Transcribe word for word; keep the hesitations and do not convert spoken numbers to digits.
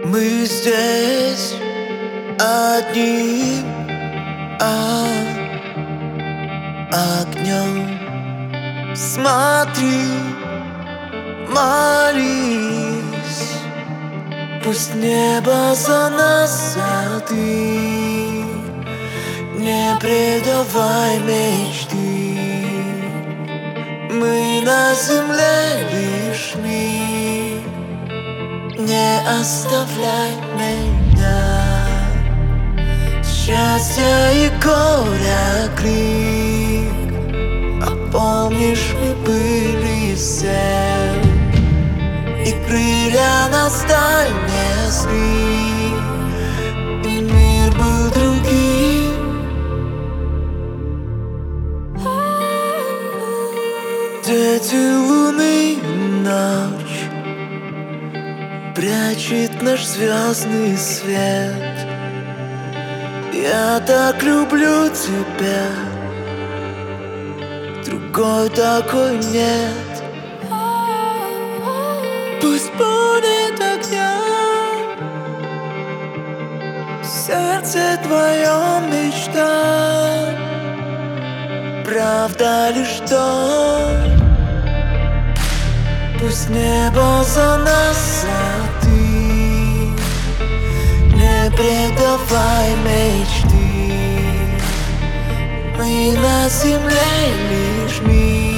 Мы здесь одни, а огнем. Смотри, молись, пусть небо за нас, а ты не предавай мечты. Мы на земле лишь миг, не оставляй меня. Счастья и горя крик, а помнишь, мы были семь, и крылья нас даль несли, и мир был другим. Дети луны ночь прячет наш звездный свет. Я так люблю тебя, другой такой нет. Пусть будет огнем в сердце твоем мечта, правда лишь то. Пусть небо за нас, а ты не предавай мечты. Мы на земле лишь миг,